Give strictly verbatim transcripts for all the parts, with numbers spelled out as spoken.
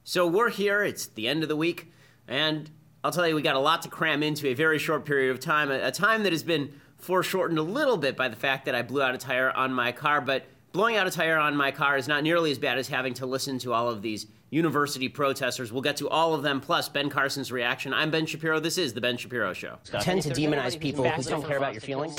So we're here, it's the end of the week, and I'll tell you, we got a lot to cram into a very short period of time, a, a time that has been foreshortened a little bit by the fact that I blew out a tire on my car, but blowing out a tire on my car is not nearly as bad as having to listen to all of these university protesters. We'll get to all of them, plus Ben Carson's reaction. I'm Ben Shapiro. This is The Ben Shapiro Show. You tend to demonize people who don't care about your feelings.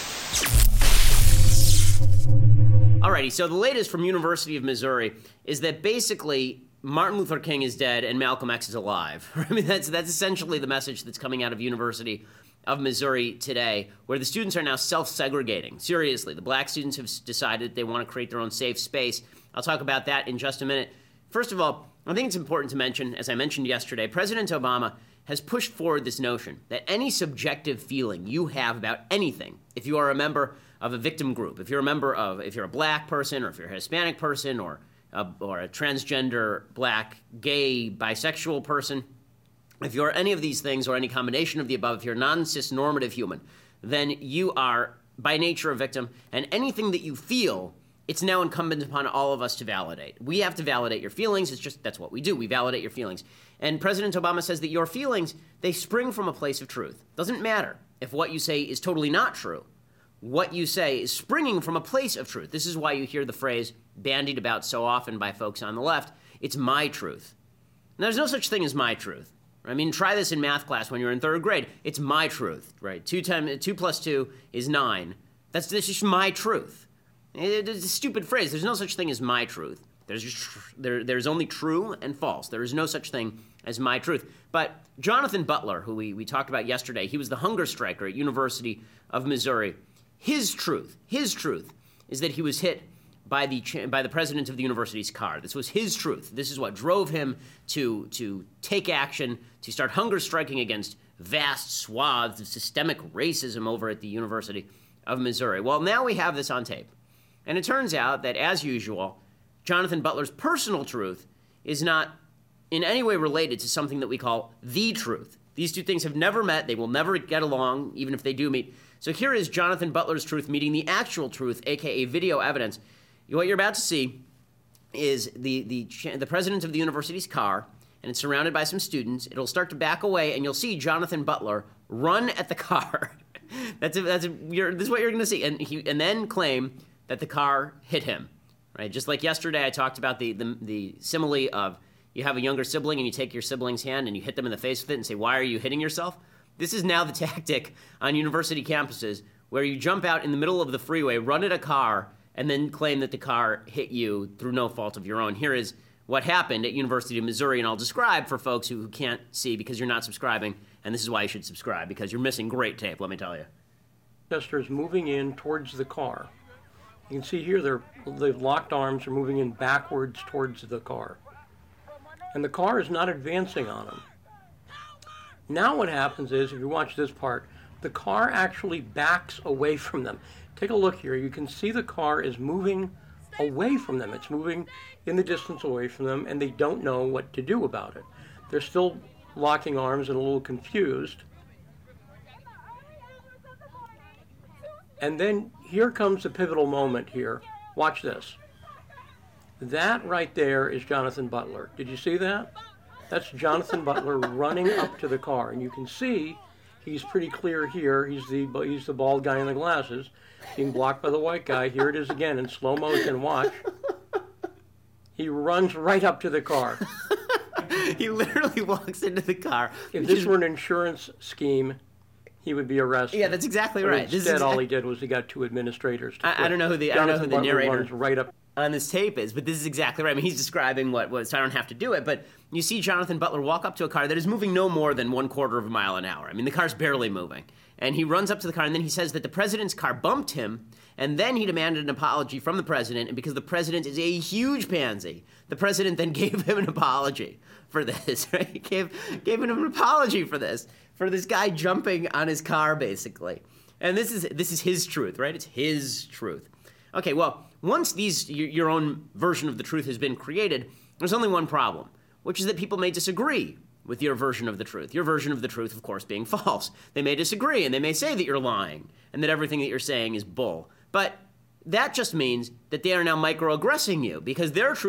Alrighty, so the latest from University of Missouri is that basically Martin Luther King is dead and Malcolm X is alive. I mean, that's that's essentially the message that's coming out of University of Missouri today, where the students are now self-segregating. Seriously, the black students have decided they want to create their own safe space. I'll talk about that in just a minute. First of all, I think it's important to mention, as I mentioned yesterday, President Obama has pushed forward this notion that any subjective feeling you have about anything, if you are a member of a victim group, if you're a member of, if you're a black person, or if you're a Hispanic person, or a, or a transgender, black, gay, bisexual person, if you're any of these things or any combination of the above, if you're a non-cis normative human, then you are by nature a victim, and anything that you feel, it's now incumbent upon all of us to validate. We have to validate your feelings. It's just, that's what we do. We validate your feelings. And President Obama says that your feelings, they spring from a place of truth. Doesn't matter if what you say is totally not true. What you say is springing from a place of truth. This is why you hear the phrase bandied about so often by folks on the left. It's my truth. Now, there's no such thing as my truth. I mean, try this in math class when you're in third grade. It's my truth, right? Two, time, two plus two is nine. That's, that's just my truth. It, it's a stupid phrase. There's no such thing as my truth. There's just tr- there, there's only true and false. There is no such thing as my truth. But Jonathan Butler, who we, we talked about yesterday, he was the hunger striker at University of Missouri. His truth, his truth, is that he was hit by the by the president of the university's car. This was his truth. This is what drove him to to take action, to start hunger striking against vast swaths of systemic racism over at the University of Missouri. Well, now we have this on tape. And it turns out that, as usual, Jonathan Butler's personal truth is not in any way related to something that we call the truth. These two things have never met. They will never get along, even if they do meet. So here is Jonathan Butler's truth meeting the actual truth, a k a video evidence. What you're about to see is the, the, the president of the university's car, and it's surrounded by some students. It'll start to back away, and you'll see Jonathan Butler run at the car. that's a, that's a, you're, this is what you're going to see. And, he, and then claim that the car hit him. Right? Just like yesterday, I talked about the, the, the simile of you have a younger sibling, and you take your sibling's hand, and you hit them in the face with it and say, why are you hitting yourself? This is now the tactic on university campuses where you jump out in the middle of the freeway, run at a car, and then claim that the car hit you through no fault of your own. Here is what happened at University of Missouri, and I'll describe for folks who, who can't see because you're not subscribing, and this is why you should subscribe, because you're missing great tape, let me tell you. Protesters moving in towards the car. You can see here their the locked arms are moving in backwards towards the car. And the car is not advancing on them. Now what happens is, if you watch this part, the car actually backs away from them. Take a look here. You can see the car is moving away from them. It's moving in the distance away from them, and they don't know what to do about it. They're still locking arms and a little confused. And then here comes the pivotal moment here. Watch this. That right there is Jonathan Butler. Did you see that? That's Jonathan Butler running up to the car, and you can see he's pretty clear here. He's the he's the bald guy in the glasses, being blocked by the white guy. Here it is again in slow motion. Watch. He runs right up to the car. He literally walks into the car. If this is... were an insurance scheme, he would be arrested. Yeah, that's exactly but right. Instead, this is... all he did was he got two administrators. To I, I don't know who the Jonathan I don't know who the Butler narrator runs right up on this tape is, but this is exactly right. I mean, he's describing what was, so I don't have to do it, but you see Jonathan Butler walk up to a car that is moving no more than one quarter of a mile an hour. I mean, the car's barely moving. And he runs up to the car, and then he says that the president's car bumped him, and then he demanded an apology from the president, and because the president is a huge pansy, the president then gave him an apology for this, right? He gave, gave him an apology for this, for this guy jumping on his car, basically. And this is this is his truth, right? It's his truth. Okay, well, once these your, your own version of the truth has been created, there's only one problem, which is that people may disagree with your version of the truth. Your version of the truth, of course, being false. They may disagree, and they may say that you're lying, and that everything that you're saying is bull. But that just means that they are now microaggressing you, because their truth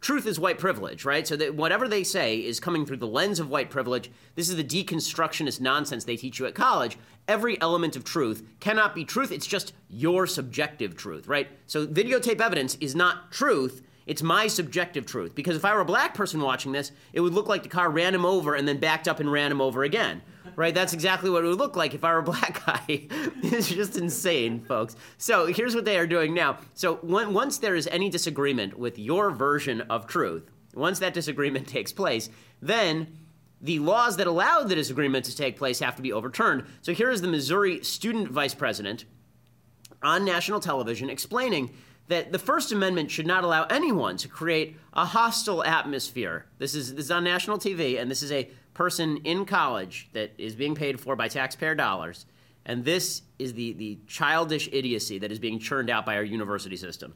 truth is white privilege, right? So that whatever they say is coming through the lens of white privilege. This is the deconstructionist nonsense they teach you at college. Every element of truth cannot be truth. It's just your subjective truth, right? So videotape evidence is not truth. It's my subjective truth. Because if I were a black person watching this, it would look like the car ran him over and then backed up and ran him over again. Right? That's exactly what it would look like if I were a black guy. It's just insane, folks. So here's what they are doing now. So when, once there is any disagreement with your version of truth, once that disagreement takes place, then the laws that allow the disagreement to take place have to be overturned. So here is the Missouri student vice president on national television explaining that the First Amendment should not allow anyone to create a hostile atmosphere. This is, this is on national T V, and this is a person in college that is being paid for by taxpayer dollars. And this is the, the childish idiocy that is being churned out by our university system.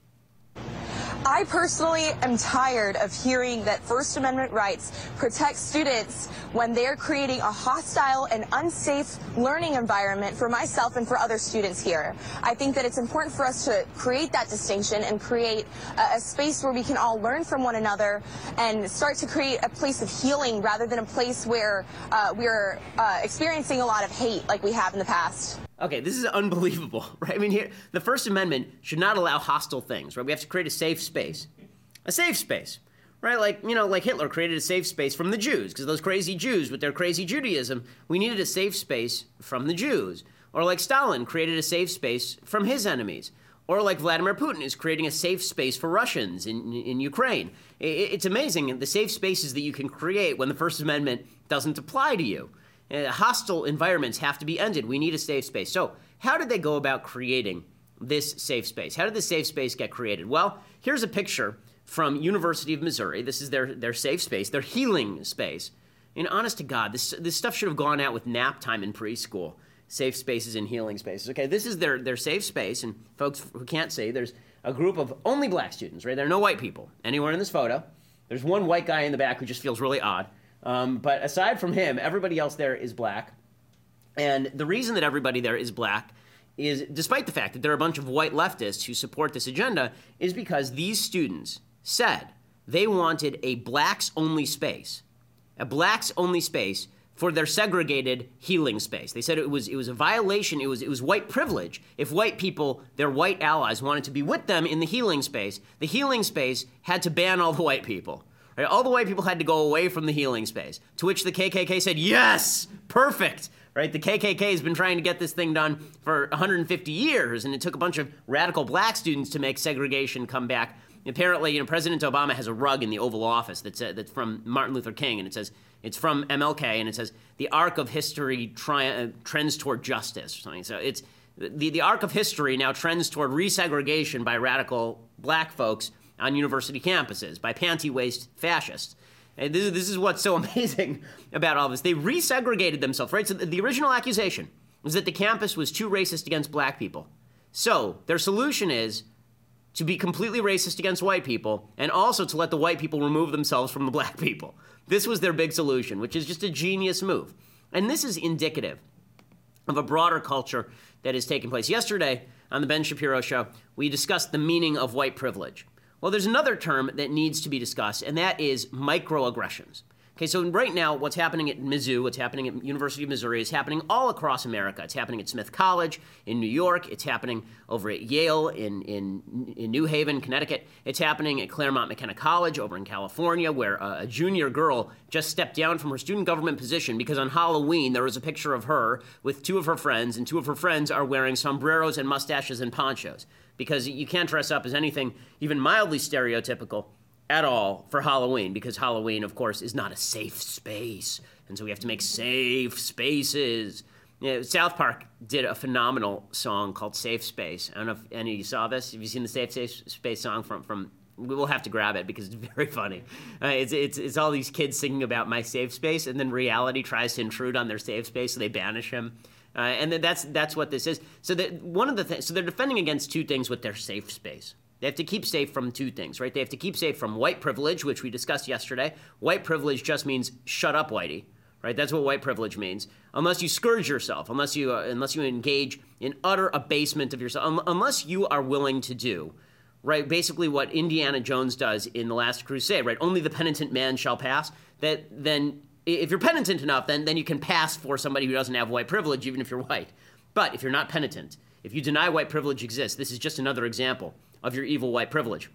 I personally am tired of hearing that First Amendment rights protect students when they're creating a hostile and unsafe learning environment for myself and for other students here. I think that it's important for us to create that distinction and create a, a space where we can all learn from one another and start to create a place of healing rather than a place where uh, we're uh, experiencing a lot of hate like we have in the past. Okay, this is unbelievable, right? I mean, here, the First Amendment should not allow hostile things, right? We have to create a safe space. A safe space, right? Like, you know, like Hitler created a safe space from the Jews, because those crazy Jews with their crazy Judaism, we needed a safe space from the Jews. Or like Stalin created a safe space from his enemies. Or like Vladimir Putin is creating a safe space for Russians in, in Ukraine. It's amazing the safe spaces that you can create when the First Amendment doesn't apply to you. Uh, hostile environments have to be ended. We need a safe space. So how did they go about creating this safe space? How did this safe space get created? Well, here's a picture from University of Missouri. This is their, their safe space, their healing space. And honest to God, this, this stuff should have gone out with nap time in preschool. Safe spaces and healing spaces. Okay, this is their, their safe space. And folks who can't see, there's a group of only black students, right? There are no white people anywhere in this photo. There's one white guy in the back who just feels really odd. Um, but aside from him, everybody else there is black. And the reason that everybody there is black is, despite the fact that there are a bunch of white leftists who support this agenda, is because these students said they wanted a blacks-only space, a blacks-only space for their segregated healing space. They said it was it was a violation, it was it was white privilege if white people, their white allies, wanted to be with them in the healing space. The healing space had to ban all the white people. Right? All the white people had to go away from the healing space, to which the K K K said, yes, perfect. Right? The K K K has been trying to get this thing done for one hundred fifty years, and it took a bunch of radical black students to make segregation come back. Apparently, you know, President Obama has a rug in the Oval Office that's, uh, that's from Martin Luther King, and it says, it's from M L K, and it says, the arc of history tri- uh, trends toward justice, or something. So it's, the, the arc of history now trends toward resegregation by radical black folks on university campuses, by panty-waist fascists. And this is, this is what's so amazing about all this. They resegregated themselves, right? So the, the original accusation was that the campus was too racist against black people. So their solution is to be completely racist against white people, and also to let the white people remove themselves from the black people. This was their big solution, which is just a genius move. And this is indicative of a broader culture that is taking place. Yesterday, on the Ben Shapiro Show, we discussed the meaning of white privilege. Well, there's another term that needs to be discussed, and that is microaggressions. Okay, so right now, what's happening at Mizzou, what's happening at University of Missouri is happening all across America. It's happening at Smith College in New York. It's happening over at Yale in, in, in New Haven, Connecticut. It's happening at Claremont McKenna College over in California, where a, a junior girl just stepped down from her student government position because on Halloween there was a picture of her with two of her friends, and two of her friends are wearing sombreros and mustaches and ponchos, because you can't dress up as anything even mildly stereotypical at all for Halloween, because Halloween, of course, is not a safe space, and so we have to make safe spaces. You know, South Park did a phenomenal song called Safe Space. I don't know if any of you saw this. Have you seen the Safe, Safe Space song from, from we will have to grab it because it's very funny. Uh, it's, it's, it's all these kids singing about my safe space, and then reality tries to intrude on their safe space, so they banish him. Uh, and then that's that's what this is. So that one of the things, so they're defending against two things with their safe space. They have to keep safe from two things, right? They have to keep safe from white privilege, which we discussed yesterday. White privilege just means shut up, whitey, right? That's what white privilege means. Unless you scourge yourself, unless you uh, unless you engage in utter abasement of yourself, un- unless you are willing to do right? Basically what Indiana Jones does in The Last Crusade, right? Only the penitent man shall pass. That then, if you're penitent enough, then, then you can pass for somebody who doesn't have white privilege, even if you're white. But if you're not penitent, if you deny white privilege exists, this is just another example of your evil white privilege.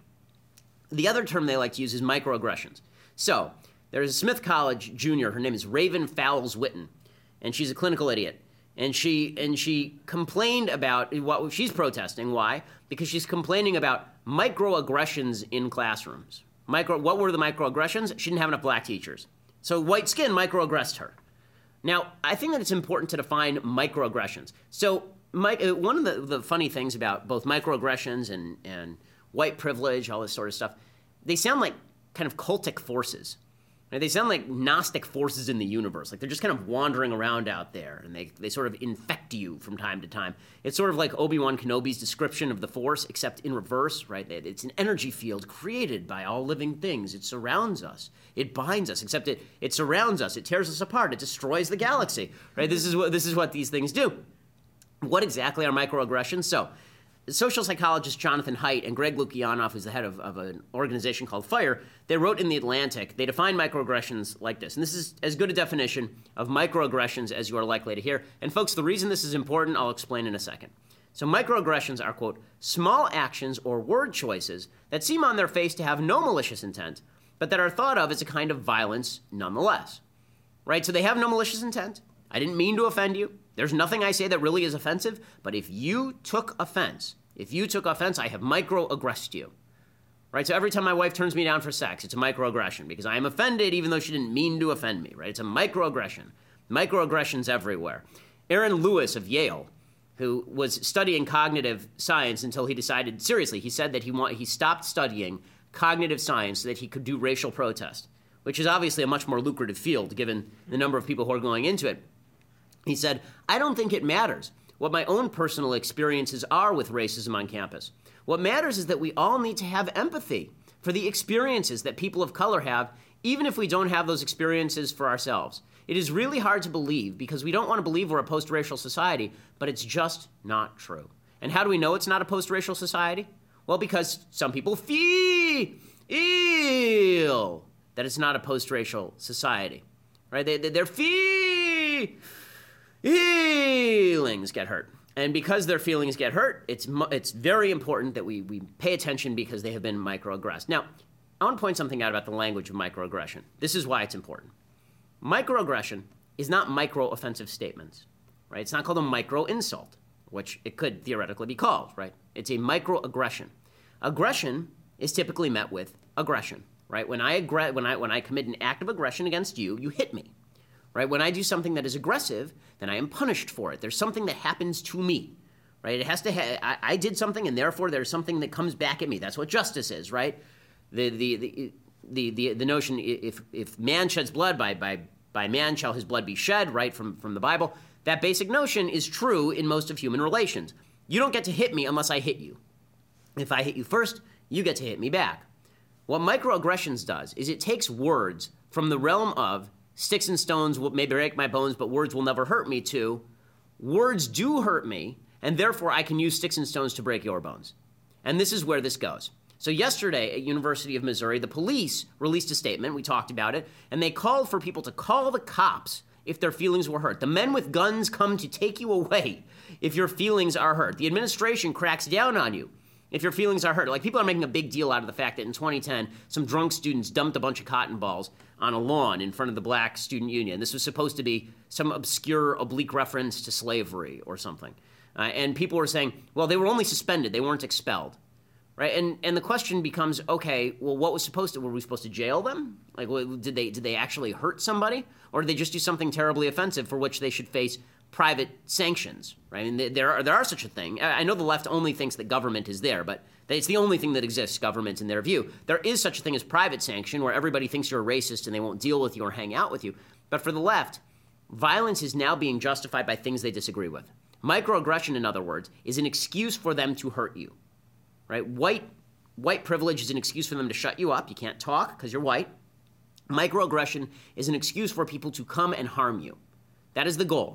The other term they like to use is microaggressions. So there's a Smith College junior, her name is Raven Fowles Witten, and she's a clinical idiot. And she and she complained about what she's protesting. Why? Because she's complaining about microaggressions in classrooms. Micro, what were the microaggressions? She didn't have enough black teachers. So white skin microaggressed her. Now, I think that it's important to define microaggressions. So my, one of the, the funny things about both microaggressions and, and white privilege, all this sort of stuff, they sound like kind of cultic forces. They sound like Gnostic forces in the universe. Like they're just kind of wandering around out there, and they, they sort of infect you from time to time. It's sort of like Obi-Wan Kenobi's description of the Force, except in reverse, right? It's an energy field created by all living things. It surrounds us. It binds us, except it, it surrounds us. It tears us apart. It destroys the galaxy, right? This is what, this is what these things do. What exactly are microaggressions? So, social psychologist Jonathan Haidt and Greg Lukianoff, who's the head of, of an organization called FIRE, they wrote in The Atlantic, they define microaggressions like this. And this is as good a definition of microaggressions as you are likely to hear. And folks, the reason this is important, I'll explain in a second. So microaggressions are, quote, small actions or word choices that seem on their face to have no malicious intent, but that are thought of as a kind of violence nonetheless. Right? So they have no malicious intent. I didn't mean to offend you. There's nothing I say that really is offensive, but if you took offense, if you took offense, I have microaggressed you. Right? So every time my wife turns me down for sex, it's a microaggression because I am offended even though she didn't mean to offend me, right? It's a microaggression. Microaggressions everywhere. Aaron Lewis of Yale, who was studying cognitive science until he decided, seriously, he said that he want, he stopped studying cognitive science so that he could do racial protest, which is obviously a much more lucrative field given the number of people who are going into it. He said, I don't think it matters what my own personal experiences are with racism on campus. What matters is that we all need to have empathy for the experiences that people of color have, even if we don't have those experiences for ourselves. It is really hard to believe because we don't want to believe we're a post-racial society, but it's just not true. And how do we know it's not a post-racial society? Well, because some people feel that it's not a post-racial society, right? They, they, they're feel... feelings get hurt. And because their feelings get hurt, it's it's very important that we, we pay attention because they have been microaggressed. Now, I want to point something out about the language of microaggression. This is why it's important. Microaggression is not micro-offensive statements, right? It's not called a micro-insult, which it could theoretically be called, right? It's a microaggression. Aggression is typically met with aggression, right? When I, aggr- when I, when I commit an act of aggression against you, you hit me. Right? When I do something that is aggressive, then I am punished for it. There's something that happens to me, right? It has to. Ha- I, I did something, and therefore there's something that comes back at me. That's what justice is, right? The the the the the, the notion if if man sheds blood, by by by man shall his blood be shed, right? From from the Bible. That basic notion is true in most of human relations. You don't get to hit me unless I hit you. If I hit you first, you get to hit me back. What microaggressions does is it takes words from the realm of sticks and stones will maybe break my bones, but words will never hurt me, too. Words do hurt me, and therefore I can use sticks and stones to break your bones. And this is where this goes. So yesterday at University of Missouri, the police released a statement, we talked about it, and they called for people to call the cops if their feelings were hurt. The men with guns come to take you away if your feelings are hurt. The administration cracks down on you if your feelings are hurt. Like, people are making a big deal out of the fact that in twenty ten, some drunk students dumped a bunch of cotton balls on a lawn in front of the Black Student Union. This was supposed to be some obscure, oblique reference to slavery or something. Uh, and people were saying, well, they were only suspended. They weren't expelled. Right? And and the question becomes, okay, well, what was supposed to, were we supposed to jail them? Like, did they did they actually hurt somebody? Or did they just do something terribly offensive for which they should face private sanctions, right? I mean, there are, there are such a thing. I know the left only thinks that government is there, but it's the only thing that exists, government, in their view. There is such a thing as private sanction, where everybody thinks you're a racist and they won't deal with you or hang out with you. But for the left, violence is now being justified by things they disagree with. Microaggression, in other words, is an excuse for them to hurt you, right? White, white privilege is an excuse for them to shut you up. You can't talk because you're white. Microaggression is an excuse for people to come and harm you. That is the goal.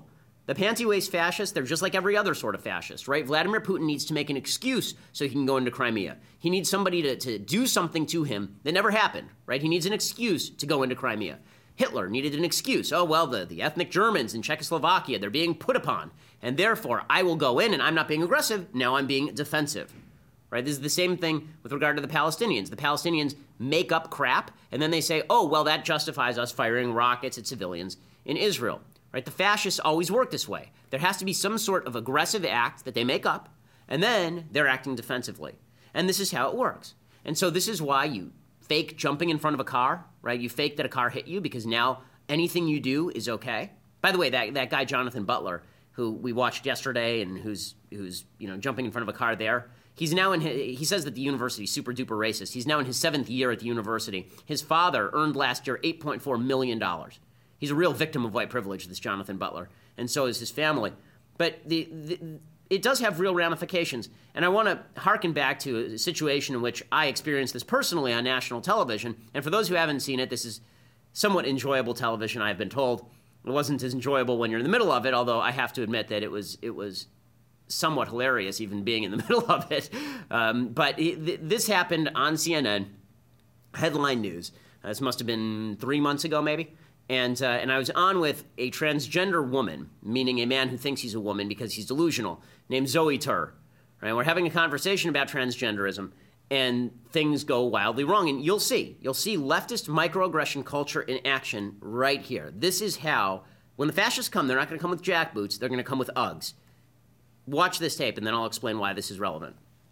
The panty-waist fascists, they're just like every other sort of fascist, right? Vladimir Putin needs to make an excuse so he can go into Crimea. He needs somebody to, to do something to him that never happened, right? He needs an excuse to go into Crimea. Hitler needed an excuse. Oh, well, the, the ethnic Germans in Czechoslovakia, they're being put upon. And therefore, I will go in and I'm not being aggressive. Now I'm being defensive, right? This is the same thing with regard to the Palestinians. The Palestinians make up crap, and then they say, oh, well, that justifies us firing rockets at civilians in Israel. Right? The fascists always work this way. There has to be some sort of aggressive act that they make up, and then they're acting defensively. And this is how it works. And so this is why you fake jumping in front of a car, right? You fake that a car hit you because now anything you do is okay. By the way, that, that guy Jonathan Butler, who we watched yesterday and who's who's you know jumping in front of a car there, he's now in his, he says that the university is super duper racist. He's now in his seventh year at the university. His father earned last year eight point four million dollars. He's a real victim of white privilege, this Jonathan Butler, and so is his family. But the, the, it does have real ramifications. And I want to harken back to a situation in which I experienced this personally on national television. And for those who haven't seen it, this is somewhat enjoyable television, I've been told. It wasn't as enjoyable when you're in the middle of it, although I have to admit that it was it was somewhat hilarious even being in the middle of it. Um, but it, th- this happened on C N N, headline news. Uh, this must have been three months ago, maybe. And uh, and I was on with a transgender woman, meaning a man who thinks he's a woman because he's delusional, named Zoe Tur. Right? We're having a conversation about transgenderism, and things go wildly wrong. And you'll see. You'll see leftist microaggression culture in action right here. This is how, when the fascists come, they're not going to come with jackboots. They're going to come with Uggs. Watch this tape, and then I'll explain why this is relevant.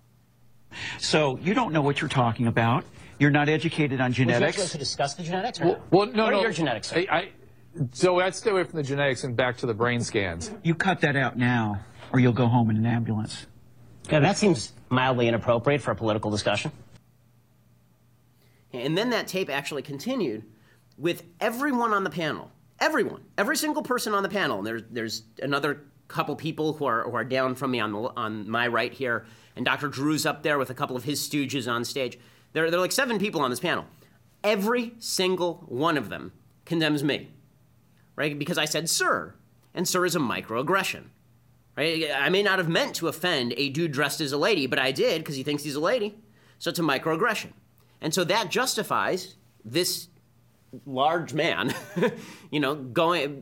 So you don't know what you're talking about. You're not educated on genetics. Would you like to discuss the genetics? Or Well, well no, what no. are your genetics? I, I, so I'd stay away from the genetics and back to the brain scans. You cut that out now, or you'll go home in an ambulance. Yeah, that seems mildly inappropriate for a political discussion. And then that tape actually continued with everyone on the panel. Everyone. Every single person on the panel. And there's there's another couple people who are who are down from me on the on my right here. And Doctor Drew's up there with a couple of his stooges on stage. There, there are like seven people on this panel. Every single one of them condemns me, right? Because I said sir, and sir is a microaggression, right? I may not have meant to offend a dude dressed as a lady, but I did because he thinks he's a lady. So it's a microaggression. And so that justifies this large man, you know, going,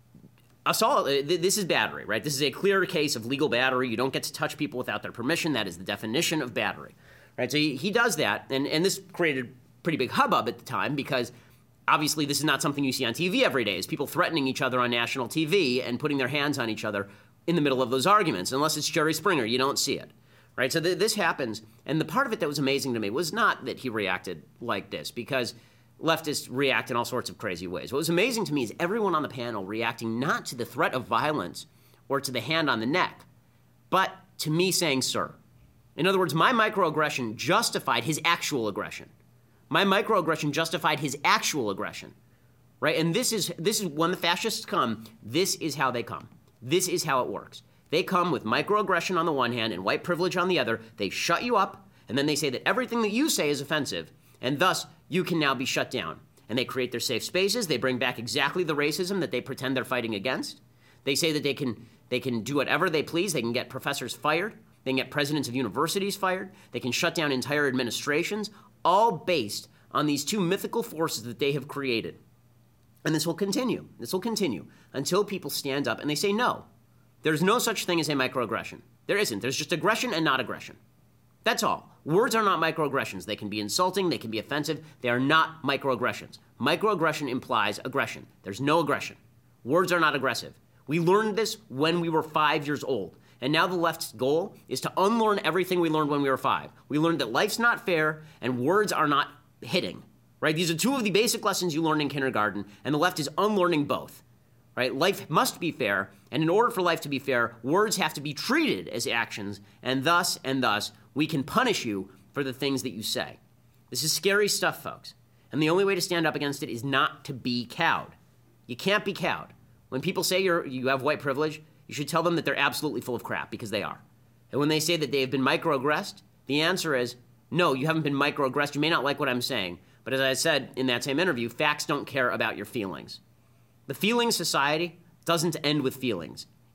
assault. This is battery, right? This is a clear case of legal battery. You don't get to touch people without their permission. That is the definition of battery. Right, so he, he does that, and, and this created pretty big hubbub at the time because obviously this is not something you see on T V every day. It's people threatening each other on national T V and putting their hands on each other in the middle of those arguments. Unless it's Jerry Springer, you don't see it. Right, so th- this happens, and the part of it that was amazing to me was not that he reacted like this, because leftists react in all sorts of crazy ways. What was amazing to me is everyone on the panel reacting not to the threat of violence or to the hand on the neck, but to me saying sir. In other words, my microaggression justified his actual aggression. My microaggression justified his actual aggression, right? And this is this is when the fascists come, this is how they come. This is how it works. They come with microaggression on the one hand and white privilege on the other. They shut you up, and then they say that everything that you say is offensive, and thus you can now be shut down. And they create their safe spaces. They bring back exactly the racism that they pretend they're fighting against. They say that they can they can do whatever they please. They can get professors fired. They can get presidents of universities fired. They can shut down entire administrations, all based on these two mythical forces that they have created. And this will continue. This will continue until people stand up and they say no. There's no such thing as a microaggression. There isn't. There's just aggression and not aggression. That's all. Words are not microaggressions. They can be insulting. They can be offensive. They are not microaggressions. Microaggression implies aggression. There's no aggression. Words are not aggressive. We learned this when we were five years old. And now the left's goal is to unlearn everything we learned when we were five. We learned that life's not fair and words are not hitting, right? These are two of the basic lessons you learned in kindergarten, and the left is unlearning both, right? Life must be fair, and in order for life to be fair, words have to be treated as actions, and thus, and thus, we can punish you for the things that you say. This is scary stuff, folks. And the only way to stand up against it is not to be cowed. You can't be cowed. When people say you're, you have white privilege, you should tell them that they're absolutely full of crap, because they are. And when they say that they have been microaggressed, the answer is, no, you haven't been microaggressed. You may not like what I'm saying, but as I said in that same interview, facts don't care about your feelings. The feeling society doesn't end with feelings.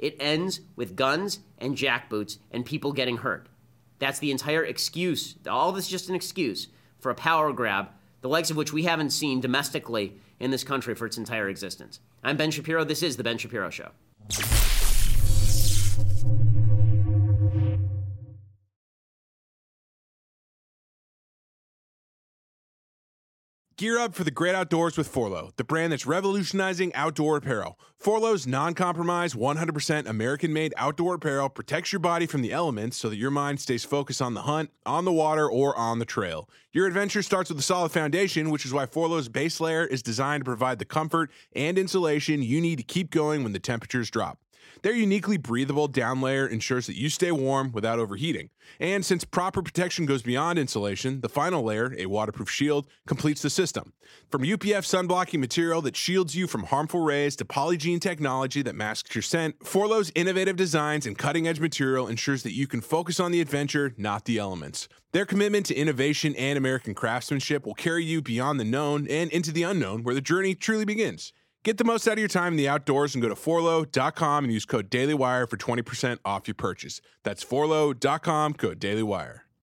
It ends with guns and jackboots and people getting hurt. That's the entire excuse. All this is just an excuse for a power grab, the likes of which we haven't seen domestically in this country for its entire existence. I'm Ben Shapiro. This is The Ben Shapiro Show. Gear up for the great outdoors with Forloh, the brand that's revolutionizing outdoor apparel. Forloh's non-compromise, one hundred percent American-made outdoor apparel protects your body from the elements so that your mind stays focused on the hunt, on the water, or on the trail. Your adventure starts with a solid foundation, which is why Forloh's base layer is designed to provide the comfort and insulation you need to keep going when the temperatures drop. Their uniquely breathable down layer ensures that you stay warm without overheating. And since proper protection goes beyond insulation, the final layer, a waterproof shield, completes the system. From U P F sunblocking material that shields you from harmful rays to Polygiene technology that masks your scent, Forloh's innovative designs and cutting-edge material ensures that you can focus on the adventure, not the elements. Their commitment to innovation and American craftsmanship will carry you beyond the known and into the unknown, where the journey truly begins. Get the most out of your time in the outdoors and go to forloh dot com and use code DailyWire for twenty percent off your purchase. That's forloh dot com, code DailyWire.